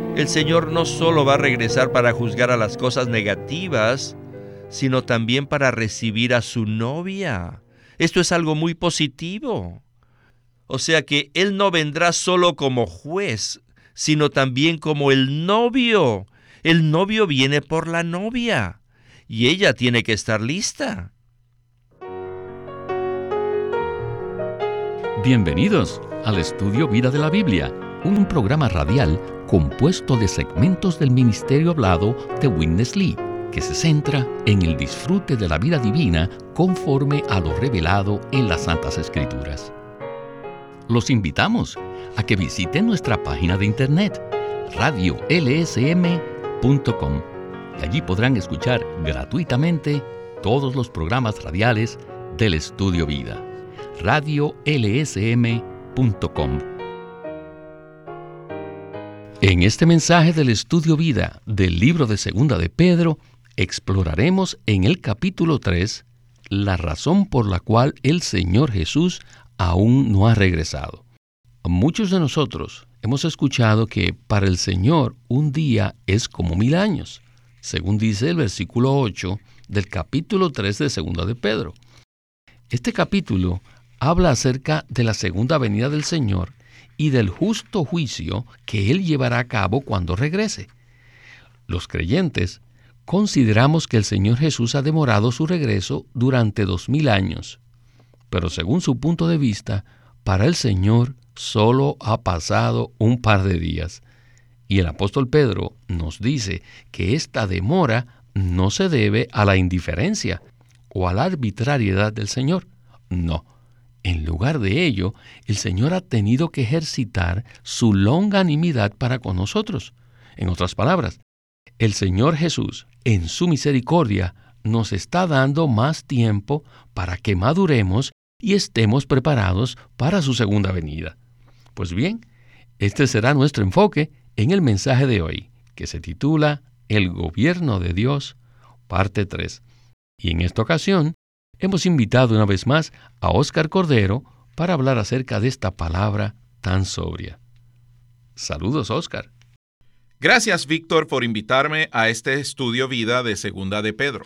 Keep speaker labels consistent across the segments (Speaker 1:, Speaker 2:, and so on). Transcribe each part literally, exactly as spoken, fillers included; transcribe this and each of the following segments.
Speaker 1: El Señor no solo va a regresar para juzgar a las cosas negativas, sino también para recibir a su novia. Esto es algo muy positivo. O sea que Él no vendrá solo como juez, sino también como el novio. El novio viene por la novia y ella tiene que estar lista.
Speaker 2: Bienvenidos al Estudio Vida de la Biblia, un programa radial compuesto de segmentos del ministerio hablado de Witness Lee, que se centra en el disfrute de la vida divina conforme a lo revelado en las Santas Escrituras. Los invitamos a que visiten nuestra página de internet, radio l s m punto com, y allí podrán escuchar gratuitamente todos los programas radiales del Estudio Vida. radio l s m punto com. En este mensaje del Estudio Vida del libro de Segunda de Pedro, exploraremos en el capítulo tres la razón por la cual el Señor Jesús aún no ha regresado. Muchos de nosotros hemos escuchado que para el Señor un día es como mil años, según dice el versículo ocho del capítulo tres de Segunda de Pedro. Este capítulo habla acerca de la segunda venida del Señor y del justo juicio que Él llevará a cabo cuando regrese. Los creyentes consideramos que el Señor Jesús ha demorado su regreso durante dos mil años, pero según su punto de vista, para el Señor solo ha pasado un par de días. Y el apóstol Pedro nos dice que esta demora no se debe a la indiferencia o a la arbitrariedad del Señor. No. En lugar de ello, el Señor ha tenido que ejercitar su longanimidad para con nosotros. En otras palabras, el Señor Jesús, en su misericordia, nos está dando más tiempo para que maduremos y estemos preparados para su segunda venida. Pues bien, este será nuestro enfoque en el mensaje de hoy, que se titula El Gobierno de Dios, parte tres. Y en esta ocasión, hemos invitado una vez más a Óscar Cordero para hablar acerca de esta palabra tan sobria. Saludos, Óscar.
Speaker 3: Gracias, Víctor, por invitarme a este estudio vida de Segunda de Pedro.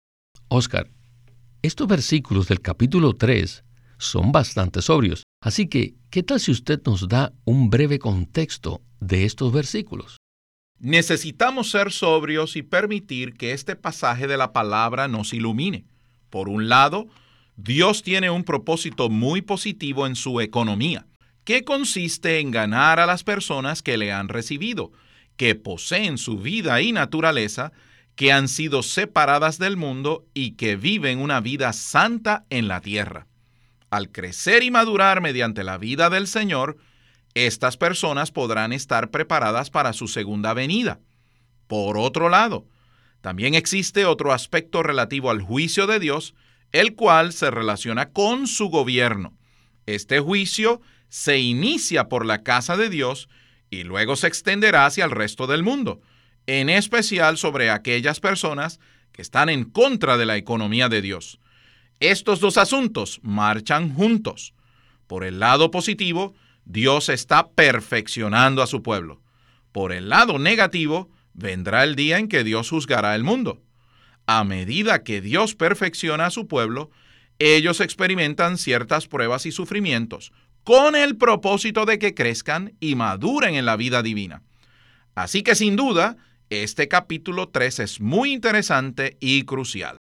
Speaker 2: Óscar, estos versículos del capítulo tres son bastante sobrios, así que, ¿qué tal si usted nos da un breve contexto de estos versículos?
Speaker 3: Necesitamos ser sobrios y permitir que este pasaje de la palabra nos ilumine. Por un lado, Dios tiene un propósito muy positivo en su economía, que consiste en ganar a las personas que le han recibido, que poseen su vida y naturaleza, que han sido separadas del mundo y que viven una vida santa en la tierra. Al crecer y madurar mediante la vida del Señor, estas personas podrán estar preparadas para su segunda venida. Por otro lado, también existe otro aspecto relativo al juicio de Dios, el cual se relaciona con su gobierno. Este juicio se inicia por la casa de Dios y luego se extenderá hacia el resto del mundo, en especial sobre aquellas personas que están en contra de la economía de Dios. Estos dos asuntos marchan juntos. Por el lado positivo, Dios está perfeccionando a su pueblo. Por el lado negativo, vendrá el día en que Dios juzgará el mundo. A medida que Dios perfecciona a su pueblo, ellos experimentan ciertas pruebas y sufrimientos, con el propósito de que crezcan y maduren en la vida divina. Así que sin duda, este capítulo tres es muy interesante y crucial.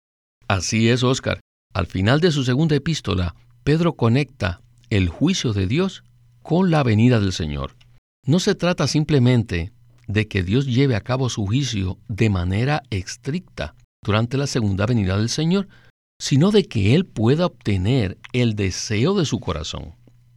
Speaker 2: Así es, Óscar. Al final de su segunda epístola, Pedro conecta el juicio de Dios con la venida del Señor. No se trata simplemente de que Dios lleve a cabo su juicio de manera estricta durante la segunda venida del Señor, sino de que Él pueda obtener el deseo de su corazón.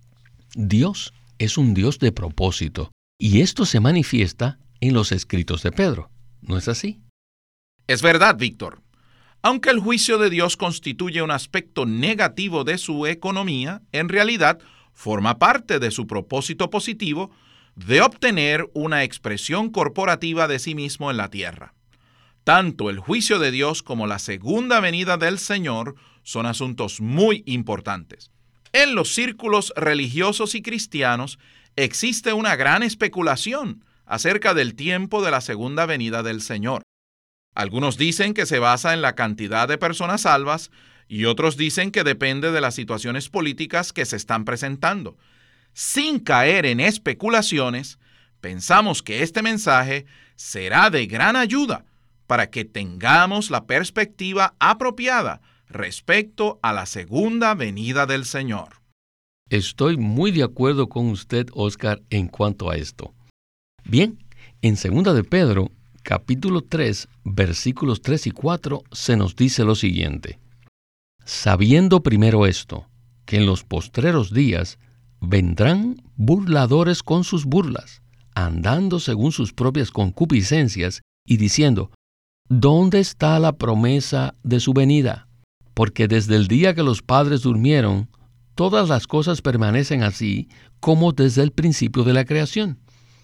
Speaker 2: Dios es un Dios de propósito, y esto se manifiesta en los escritos de Pedro. ¿No es así?
Speaker 3: Es verdad, Víctor. Aunque el juicio de Dios constituye un aspecto negativo de su economía, en realidad forma parte de su propósito positivo de obtener una expresión corporativa de sí mismo en la tierra. Tanto el juicio de Dios como la segunda venida del Señor son asuntos muy importantes. En los círculos religiosos y cristianos existe una gran especulación acerca del tiempo de la segunda venida del Señor. Algunos dicen que se basa en la cantidad de personas salvas y otros dicen que depende de las situaciones políticas que se están presentando. Sin caer en especulaciones, pensamos que este mensaje será de gran ayuda para que tengamos la perspectiva apropiada respecto a la segunda venida del Señor.
Speaker 2: Estoy muy de acuerdo con usted, Oscar, en cuanto a esto. Bien, en segunda de Pedro, capítulo tres, versículos tres y cuatro, se nos dice lo siguiente: sabiendo primero esto, que en los postreros días vendrán burladores con sus burlas, andando según sus propias concupiscencias y diciendo: ¿dónde está la promesa de su venida? Porque desde el día que los padres durmieron, todas las cosas permanecen así como desde el principio de la creación.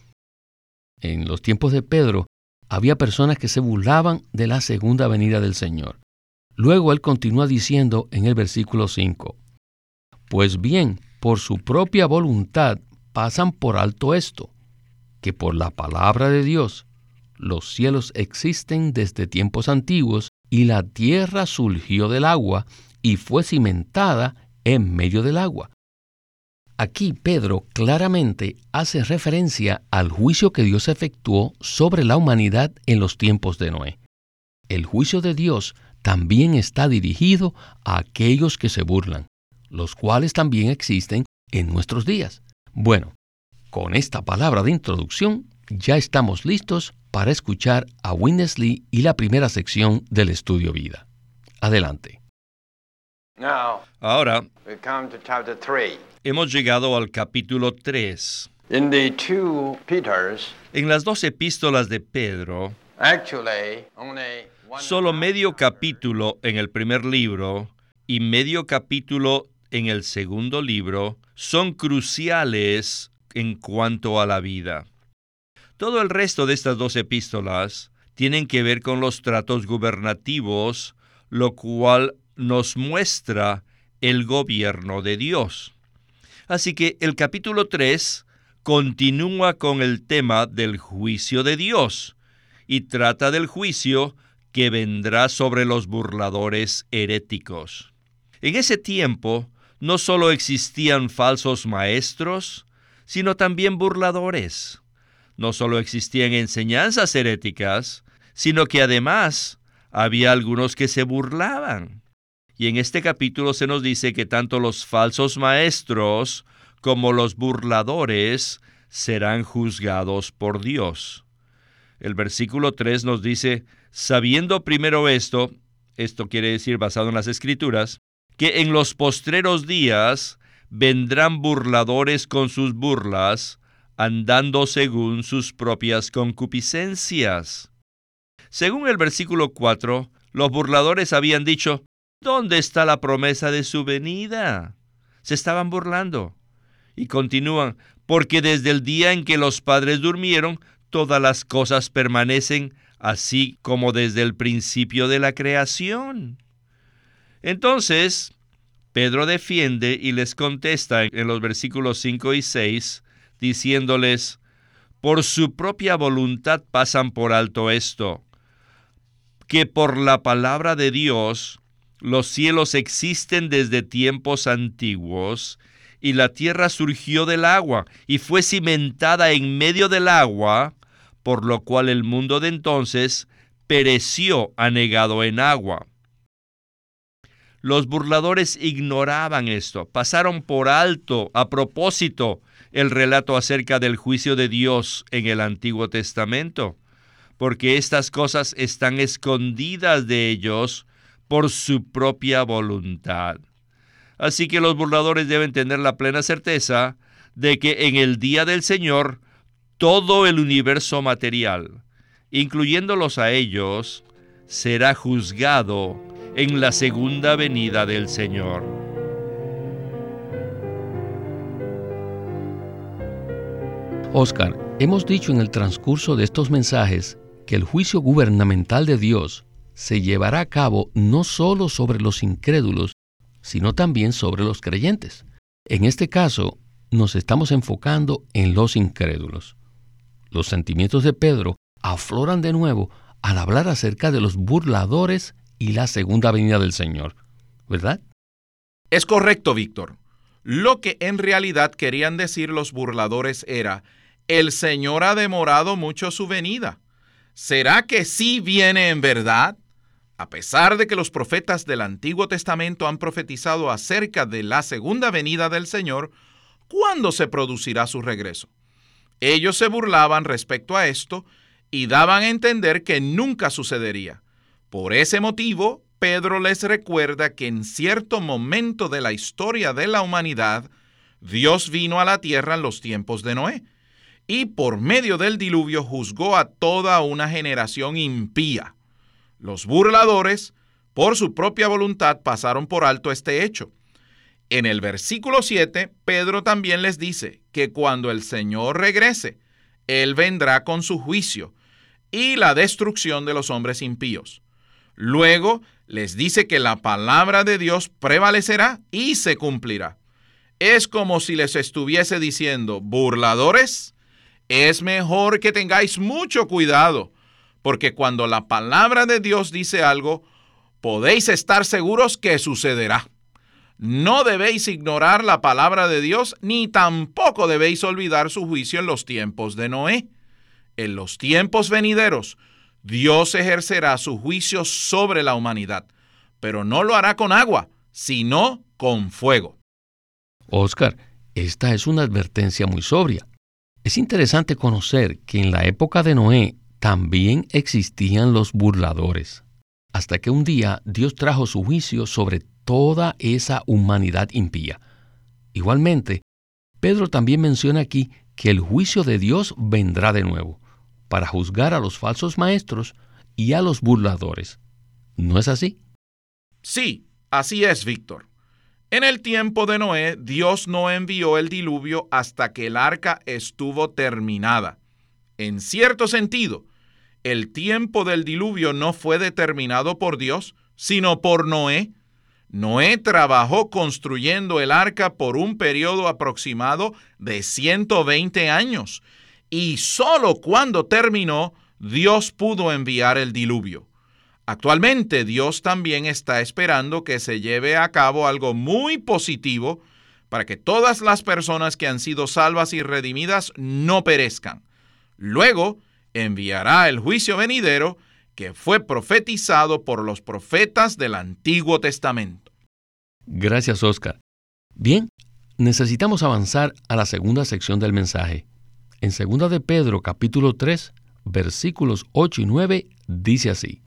Speaker 2: En los tiempos de Pedro, había personas que se burlaban de la segunda venida del Señor. Luego él continúa diciendo en el versículo cinco: pues bien, por su propia voluntad pasan por alto esto, que por la palabra de Dios los cielos existen desde tiempos antiguos, y la tierra surgió del agua y fue cimentada en medio del agua. Aquí Pedro claramente hace referencia al juicio que Dios efectuó sobre la humanidad en los tiempos de Noé. El juicio de Dios también está dirigido a aquellos que se burlan, los cuales también existen en nuestros días. Bueno, con esta palabra de introducción, ya estamos listos para escuchar a Witness Lee y la primera sección del Estudio Vida. Adelante.
Speaker 4: Now,
Speaker 1: Ahora
Speaker 4: we come to chapter three.
Speaker 1: hemos llegado al capítulo tres.
Speaker 4: In the two Peters,
Speaker 1: En las dos epístolas de Pedro,
Speaker 4: actually, only one
Speaker 1: solo medio capítulo en el primer libro y medio capítulo en el segundo libro son cruciales en cuanto a la vida. Todo el resto de estas dos epístolas tienen que ver con los tratos gubernativos, lo cual nos muestra el gobierno de Dios. Así que el capítulo tres continúa con el tema del juicio de Dios y trata del juicio que vendrá sobre los burladores heréticos. En ese tiempo no solo existían falsos maestros, sino también burladores. No solo existían enseñanzas heréticas, sino que además había algunos que se burlaban. Y en este capítulo se nos dice que tanto los falsos maestros como los burladores serán juzgados por Dios. El versículo tres nos dice: sabiendo primero esto, esto quiere decir basado en las Escrituras, que en los postreros días vendrán burladores con sus burlas, andando según sus propias concupiscencias. Según el versículo cuatro, los burladores habían dicho: ¿dónde está la promesa de su venida? Se estaban burlando. Y continúan: porque desde el día en que los padres durmieron, todas las cosas permanecen así como desde el principio de la creación. Entonces, Pedro defiende y les contesta en los versículos cinco y seis, diciéndoles: por su propia voluntad pasan por alto esto, que por la palabra de Dios los cielos existen desde tiempos antiguos, y la tierra surgió del agua y fue cimentada en medio del agua, por lo cual el mundo de entonces pereció anegado en agua. Los burladores ignoraban esto, pasaron por alto a propósito el relato acerca del juicio de Dios en el Antiguo Testamento, porque estas cosas están escondidas de ellos por su propia voluntad. Así que los burladores deben tener la plena certeza de que en el día del Señor todo el universo material, incluyéndolos a ellos, será juzgado en la segunda venida del Señor.
Speaker 2: Oscar, hemos dicho en el transcurso de estos mensajes que el juicio gubernamental de Dios se llevará a cabo no solo sobre los incrédulos, sino también sobre los creyentes. En este caso, nos estamos enfocando en los incrédulos. Los sentimientos de Pedro afloran de nuevo al hablar acerca de los burladores y la segunda venida del Señor, ¿verdad?
Speaker 3: Es correcto, Víctor. Lo que en realidad querían decir los burladores era: el Señor ha demorado mucho su venida. ¿Será que sí viene en verdad? A pesar de que los profetas del Antiguo Testamento han profetizado acerca de la segunda venida del Señor, ¿cuándo se producirá su regreso? Ellos se burlaban respecto a esto y daban a entender que nunca sucedería. Por ese motivo, Pedro les recuerda que en cierto momento de la historia de la humanidad, Dios vino a la tierra en los tiempos de Noé, y por medio del diluvio juzgó a toda una generación impía. Los burladores, por su propia voluntad, pasaron por alto este hecho. En el versículo siete, Pedro también les dice que cuando el Señor regrese, Él vendrá con su juicio y la destrucción de los hombres impíos. Luego les dice que la palabra de Dios prevalecerá y se cumplirá. Es como si les estuviese diciendo: burladores, es mejor que tengáis mucho cuidado, porque cuando la palabra de Dios dice algo, podéis estar seguros que sucederá. No debéis ignorar la palabra de Dios, ni tampoco debéis olvidar su juicio en los tiempos de Noé. En los tiempos venideros, Dios ejercerá su juicio sobre la humanidad, pero no lo hará con agua, sino con fuego.
Speaker 2: Oscar, esta es una advertencia muy sobria. Es interesante conocer que en la época de Noé también existían los burladores, hasta que un día Dios trajo su juicio sobre toda esa humanidad impía. Igualmente, Pedro también menciona aquí que el juicio de Dios vendrá de nuevo, para juzgar a los falsos maestros y a los burladores. ¿No es así?
Speaker 3: Sí, así es, Víctor. En el tiempo de Noé, Dios no envió el diluvio hasta que el arca estuvo terminada. En cierto sentido, el tiempo del diluvio no fue determinado por Dios, sino por Noé. Noé trabajó construyendo el arca por un periodo aproximado de ciento veinte años, y solo cuando terminó, Dios pudo enviar el diluvio. Actualmente, Dios también está esperando que se lleve a cabo algo muy positivo para que todas las personas que han sido salvas y redimidas no perezcan. Luego, enviará el juicio venidero que fue profetizado por los profetas del Antiguo Testamento.
Speaker 2: Gracias, Oscar. Bien, necesitamos avanzar a la segunda sección del mensaje. En segunda de Pedro, capítulo tres, versículos ocho y nueve, dice así: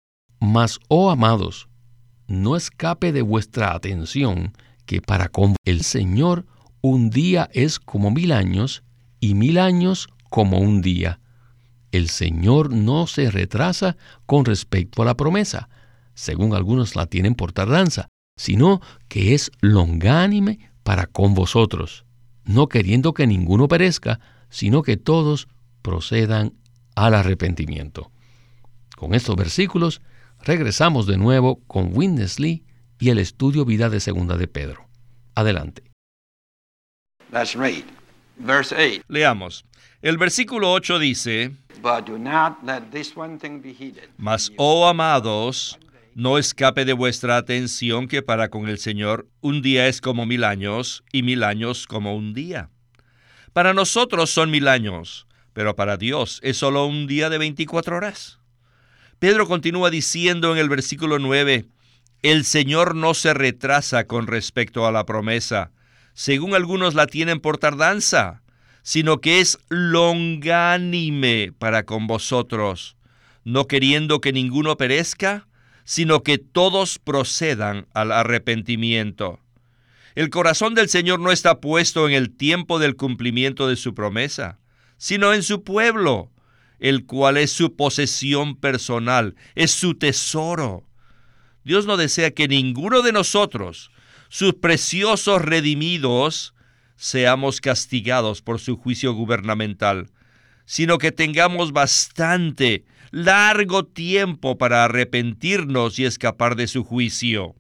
Speaker 2: Mas, oh amados, no escape de vuestra atención que para con el Señor un día es como mil años, y mil años como un día. El Señor no se retrasa con respecto a la promesa, según algunos la tienen por tardanza, sino que es longánime para con vosotros, no queriendo que ninguno perezca, sino que todos procedan al arrepentimiento. Con estos versículos, regresamos de nuevo con Witness Lee y el estudio vida de segunda de Pedro. Adelante.
Speaker 4: Let's read. Verse eight.
Speaker 1: Leamos. El versículo ocho dice:
Speaker 4: But do not let this one thing be hidden.
Speaker 1: Mas, oh amados, no escape de vuestra atención que para con el Señor un día es como mil años, y mil años como un día. Para nosotros son mil años, pero para Dios es solo un día de veinticuatro horas. Pedro continúa diciendo en el versículo nueve: el Señor no se retrasa con respecto a la promesa, según algunos la tienen por tardanza, sino que es longánime para con vosotros, no queriendo que ninguno perezca, sino que todos procedan al arrepentimiento. El corazón del Señor no está puesto en el tiempo del cumplimiento de su promesa, sino en su pueblo, el cual es su posesión personal, es su tesoro. Dios no desea que ninguno de nosotros, sus preciosos redimidos, seamos castigados por su juicio gubernamental, sino que tengamos bastante, largo tiempo para arrepentirnos y escapar de su juicio.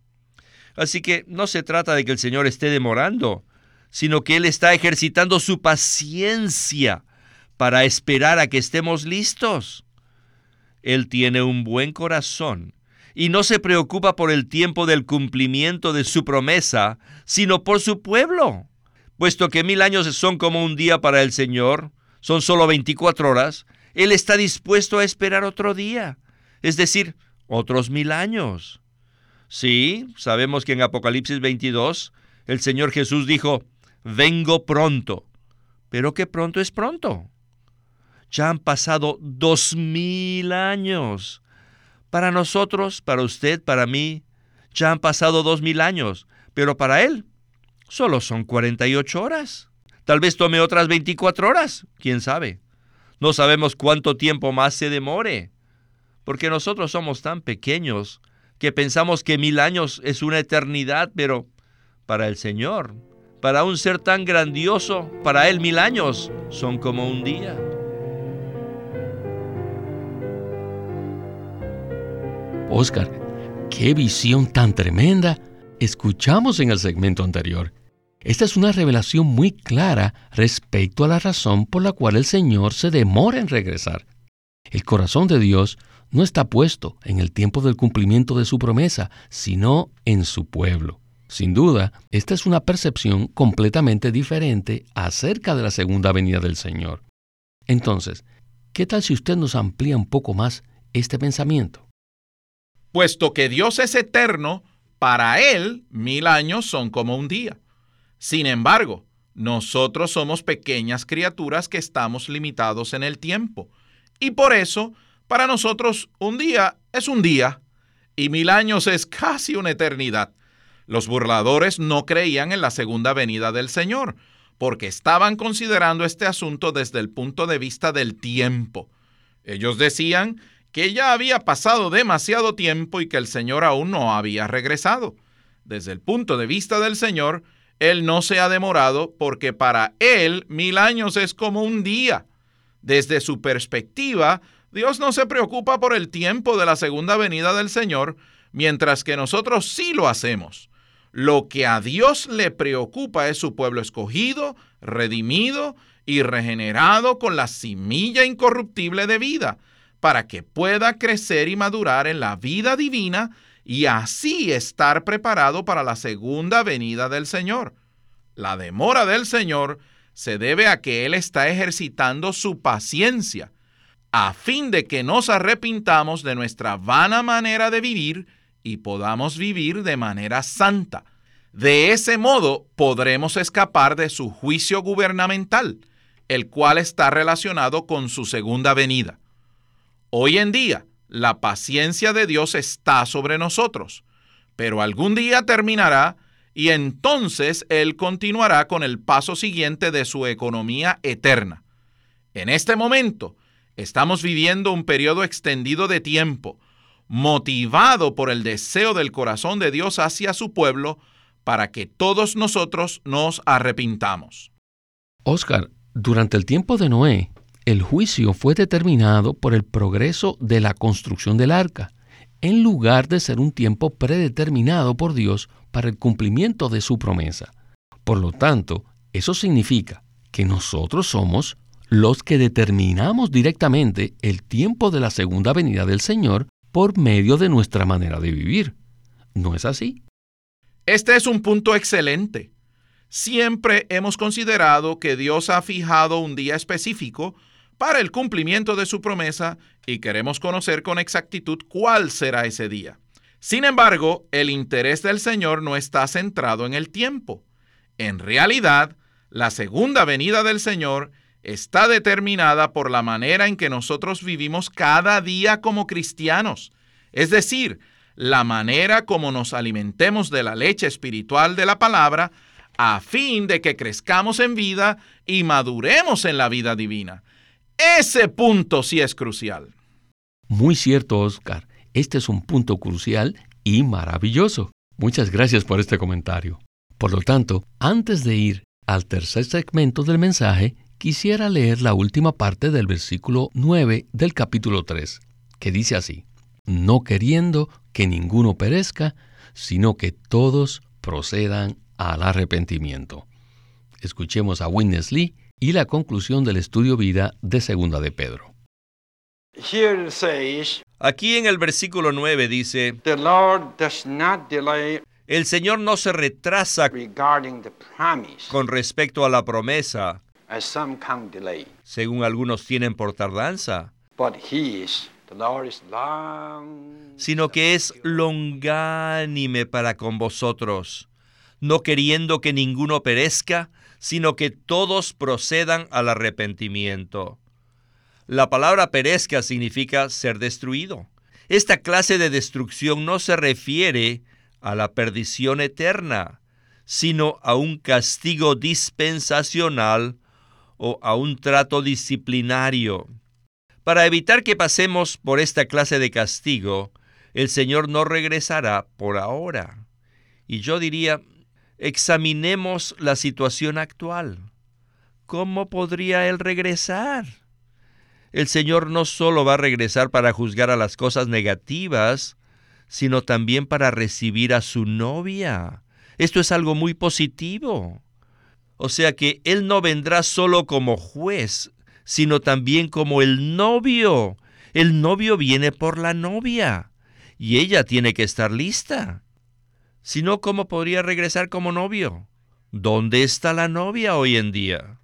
Speaker 1: Así que no se trata de que el Señor esté demorando, sino que Él está ejercitando su paciencia para esperar a que estemos listos. Él tiene un buen corazón y no se preocupa por el tiempo del cumplimiento de su promesa, sino por su pueblo. Puesto que mil años son como un día para el Señor, son solo veinticuatro horas, Él está dispuesto a esperar otro día, es decir, otros mil años. Sí, sabemos que en Apocalipsis veintidós, el Señor Jesús dijo, vengo pronto. ¿Pero qué pronto es pronto? Ya han pasado dos mil años. Para nosotros, para usted, para mí, ya han pasado dos mil años, pero para Él solo son cuarenta y ocho horas. Tal vez tome otras veinticuatro horas, quién sabe. No sabemos cuánto tiempo más se demore, porque nosotros somos tan pequeños que pensamos que mil años es una eternidad, pero para el Señor, para un ser tan grandioso, para Él mil años son como un día.
Speaker 2: Oscar, qué visión tan tremenda escuchamos en el segmento anterior. Esta es una revelación muy clara respecto a la razón por la cual el Señor se demora en regresar. El corazón de Dios no está puesto en el tiempo del cumplimiento de su promesa, sino en su pueblo. Sin duda, esta es una percepción completamente diferente acerca de la segunda venida del Señor. Entonces, ¿qué tal si usted nos amplía un poco más este pensamiento?
Speaker 3: Puesto que Dios es eterno, para Él mil años son como un día. Sin embargo, nosotros somos pequeñas criaturas que estamos limitados en el tiempo. Y por eso, para nosotros, un día es un día, y mil años es casi una eternidad. Los burladores no creían en la segunda venida del Señor, porque estaban considerando este asunto desde el punto de vista del tiempo. Ellos decían que ya había pasado demasiado tiempo y que el Señor aún no había regresado. Desde el punto de vista del Señor, Él no se ha demorado porque para Él mil años es como un día. Desde su perspectiva, Dios no se preocupa por el tiempo de la segunda venida del Señor, mientras que nosotros sí lo hacemos. Lo que a Dios le preocupa es su pueblo escogido, redimido y regenerado con la semilla incorruptible de vida, para que pueda crecer y madurar en la vida divina y así estar preparado para la segunda venida del Señor. La demora del Señor se debe a que Él está ejercitando su paciencia, a fin de que nos arrepintamos de nuestra vana manera de vivir y podamos vivir de manera santa. De ese modo podremos escapar de su juicio gubernamental, el cual está relacionado con su segunda venida. Hoy en día, la paciencia de Dios está sobre nosotros, pero algún día terminará y entonces Él continuará con el paso siguiente de su economía eterna. En este momento, estamos viviendo un periodo extendido de tiempo, motivado por el deseo del corazón de Dios hacia su pueblo, para que todos nosotros nos arrepintamos.
Speaker 2: Oscar, durante el tiempo de Noé, el juicio fue determinado por el progreso de la construcción del arca, en lugar de ser un tiempo predeterminado por Dios para el cumplimiento de su promesa. Por lo tanto, eso significa que nosotros somos los que determinamos directamente el tiempo de la segunda venida del Señor por medio de nuestra manera de vivir. ¿No es así?
Speaker 3: Este es un punto excelente. Siempre hemos considerado que Dios ha fijado un día específico para el cumplimiento de su promesa y queremos conocer con exactitud cuál será ese día. Sin embargo, el interés del Señor no está centrado en el tiempo. En realidad, la segunda venida del Señor está determinada por la manera en que nosotros vivimos cada día como cristianos, es decir, la manera como nos alimentemos de la leche espiritual de la palabra, a fin de que crezcamos en vida y maduremos en la vida divina. Ese punto sí es crucial.
Speaker 2: Muy cierto, Oscar. Este es un punto crucial y maravilloso. Muchas gracias por este comentario. Por lo tanto, antes de ir al tercer segmento del mensaje, quisiera leer la última parte del versículo nueve del capítulo tres, que dice así: no queriendo que ninguno perezca, sino que todos procedan al arrepentimiento. Escuchemos a Witness Lee y la conclusión del estudio vida de Segunda de Pedro.
Speaker 4: Here it says,
Speaker 1: Aquí en el versículo nueve dice,
Speaker 4: the Lord does not delay
Speaker 1: el Señor no se retrasa
Speaker 4: regarding the promise,
Speaker 1: con respecto a la promesa,
Speaker 4: as some count delay.
Speaker 1: según algunos tienen por tardanza,
Speaker 4: But he is, the Lord is long,
Speaker 1: sino que es longánime para con vosotros, no queriendo que ninguno perezca, sino que todos procedan al arrepentimiento. La palabra perezca significa ser destruido. Esta clase de destrucción no se refiere a la perdición eterna, sino a un castigo dispensacional o a un trato disciplinario. Para evitar que pasemos por esta clase de castigo, el Señor no regresará por ahora. Y yo diría, examinemos la situación actual. ¿Cómo podría Él regresar? El Señor no solo va a regresar para juzgar a las cosas negativas, sino también para recibir a su novia. Esto es algo muy positivo. O sea que Él no vendrá solo como juez, sino también como el novio. El novio viene por la novia, y ella tiene que estar lista. Si no, ¿cómo podría regresar como novio? ¿Dónde está la novia hoy en día?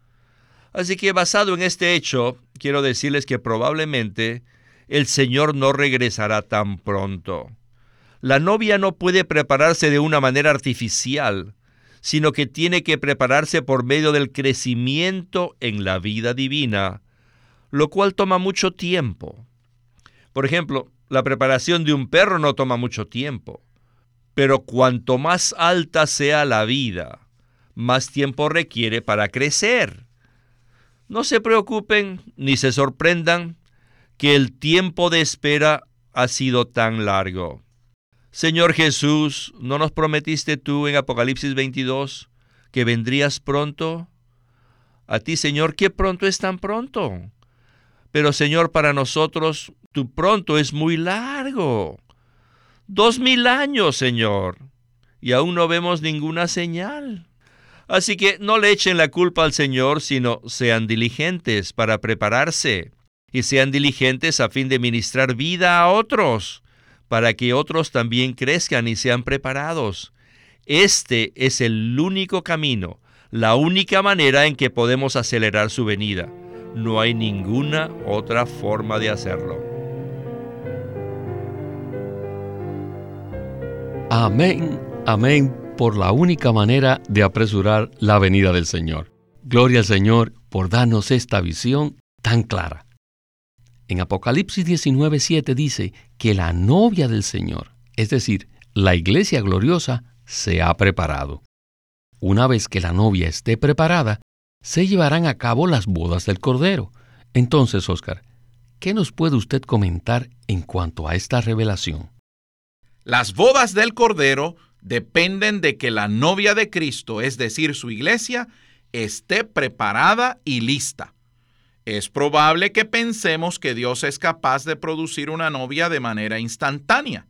Speaker 1: Así que basado en este hecho, quiero decirles que probablemente el Señor no regresará tan pronto. La novia no puede prepararse de una manera artificial, sino que tiene que prepararse por medio del crecimiento en la vida divina, lo cual toma mucho tiempo. Por ejemplo, la preparación de un perro no toma mucho tiempo, pero cuanto más alta sea la vida, más tiempo requiere para crecer. No se preocupen ni se sorprendan que el tiempo de espera ha sido tan largo. Señor Jesús, ¿no nos prometiste tú en Apocalipsis veintidós que vendrías pronto? A ti, Señor, ¿qué pronto es tan pronto? Pero, Señor, para nosotros, tu pronto es muy largo. Dos mil años, Señor, y aún no vemos ninguna señal. Así que no le echen la culpa al Señor, sino sean diligentes para prepararse, y sean diligentes a fin de ministrar vida a otros, para que otros también crezcan y sean preparados. Este es el único camino, la única manera en que podemos acelerar su venida. No hay ninguna otra forma de hacerlo.
Speaker 2: Amén, amén, por la única manera de apresurar la venida del Señor. Gloria al Señor por darnos esta visión tan clara. En Apocalipsis diecinueve siete dice que la novia del Señor, es decir, la iglesia gloriosa, se ha preparado. Una vez que la novia esté preparada, se llevarán a cabo las bodas del Cordero. Entonces, Óscar, ¿qué nos puede usted comentar en cuanto a esta revelación?
Speaker 3: Las bodas del Cordero dependen de que la novia de Cristo, es decir, su iglesia, esté preparada y lista. Es probable que pensemos que Dios es capaz de producir una novia de manera instantánea.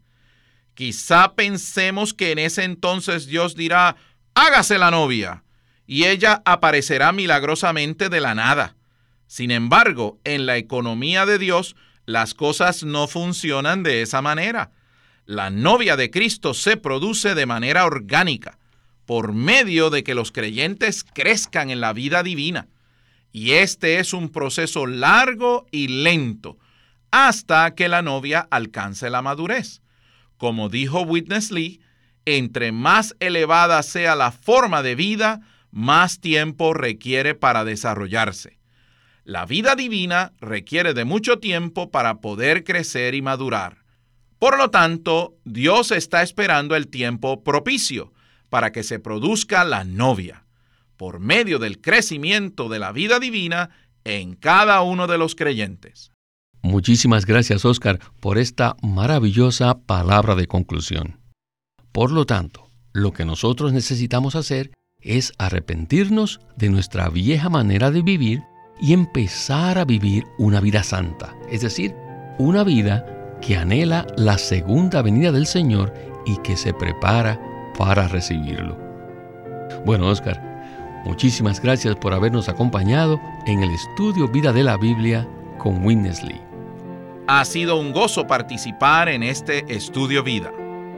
Speaker 3: Quizá pensemos que en ese entonces Dios dirá, hágase la novia, y ella aparecerá milagrosamente de la nada. Sin embargo, en la economía de Dios, las cosas no funcionan de esa manera. La novia de Cristo se produce de manera orgánica, por medio de que los creyentes crezcan en la vida divina. Y este es un proceso largo y lento, hasta que la novia alcance la madurez. Como dijo Witness Lee, entre más elevada sea la forma de vida, más tiempo requiere para desarrollarse. La vida divina requiere de mucho tiempo para poder crecer y madurar. Por lo tanto, Dios está esperando el tiempo propicio para que se produzca la novia, por medio del crecimiento de la vida divina en cada uno de los creyentes.
Speaker 2: Muchísimas gracias, Óscar, por esta maravillosa palabra de conclusión. Por lo tanto, lo que nosotros necesitamos hacer es arrepentirnos de nuestra vieja manera de vivir y empezar a vivir una vida santa, es decir, una vida que anhela la segunda venida del Señor y que se prepara para recibirlo. Bueno, Óscar, Muchísimas gracias por habernos acompañado en el estudio Vida de la Biblia con Witness Lee.
Speaker 3: Ha sido un gozo participar en este estudio vida.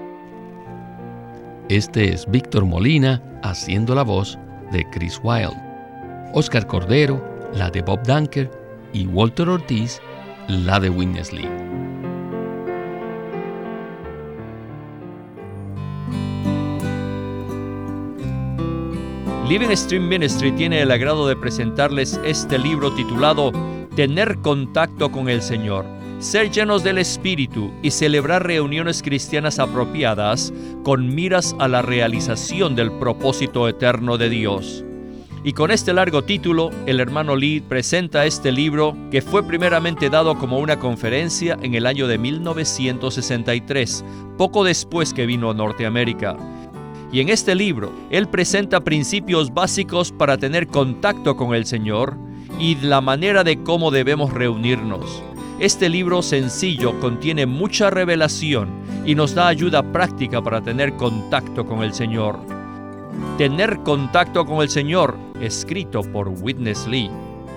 Speaker 2: Este es Víctor Molina haciendo la voz de Chris Wilde, Oscar Cordero, la de Bob Dunker, y Walter Ortiz, la de Witness Lee.
Speaker 1: Living Stream Ministry tiene el agrado de presentarles este libro titulado Tener contacto con el Señor, ser llenos del Espíritu y celebrar reuniones cristianas apropiadas con miras a la realización del propósito eterno de Dios. Y con este largo título, el hermano Lee presenta este libro que fue primeramente dado como una conferencia en el año de mil novecientos sesenta y tres, poco después que vino a Norteamérica. Y en este libro, él presenta principios básicos para tener contacto con el Señor y la manera de cómo debemos reunirnos. Este libro sencillo contiene mucha revelación y nos da ayuda práctica para tener contacto con el Señor. Tener contacto con el Señor, escrito por Witness Lee.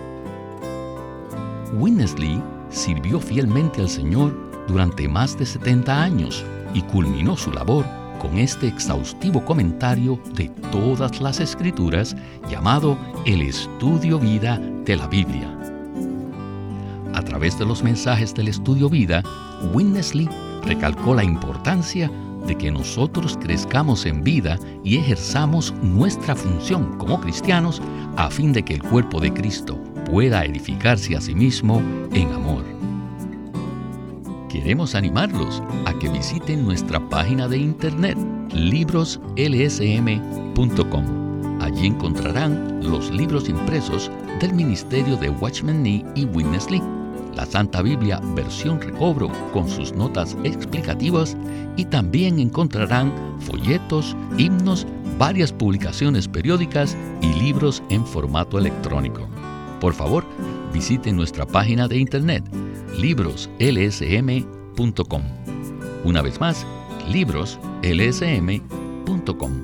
Speaker 2: Witness Lee sirvió fielmente al Señor durante más de setenta años y culminó su labor con este exhaustivo comentario de todas las Escrituras llamado el Estudio Vida de la Biblia. A través de los mensajes del Estudio Vida, Witness Lee recalcó la importancia de que nosotros crezcamos en vida y ejerzamos nuestra función como cristianos a fin de que el cuerpo de Cristo pueda edificarse a sí mismo en amor. Queremos animarlos a que visiten nuestra página de internet libros l s m punto com. Allí encontrarán los libros impresos del ministerio de Watchman Nee y Witness Lee, la Santa Biblia versión recobro con sus notas explicativas, y también encontrarán folletos, himnos, varias publicaciones periódicas y libros en formato electrónico. Por favor, visiten nuestra página de internet libros l s m punto com. Una vez más, libros l s m punto com.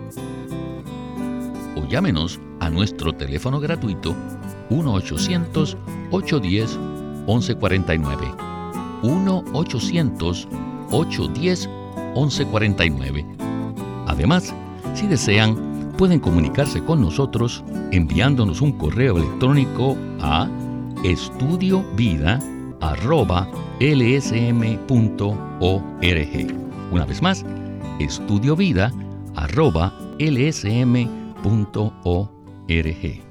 Speaker 2: O llámenos a nuestro teléfono gratuito uno ochocientos, ochocientos diez, once cuarenta y nueve. uno ochocientos, ochocientos diez, once cuarenta y nueve. Además, si desean, pueden comunicarse con nosotros enviándonos un correo electrónico a estudiovida arroba l s m punto org. Una vez más, estudiovida arroba l s m punto org.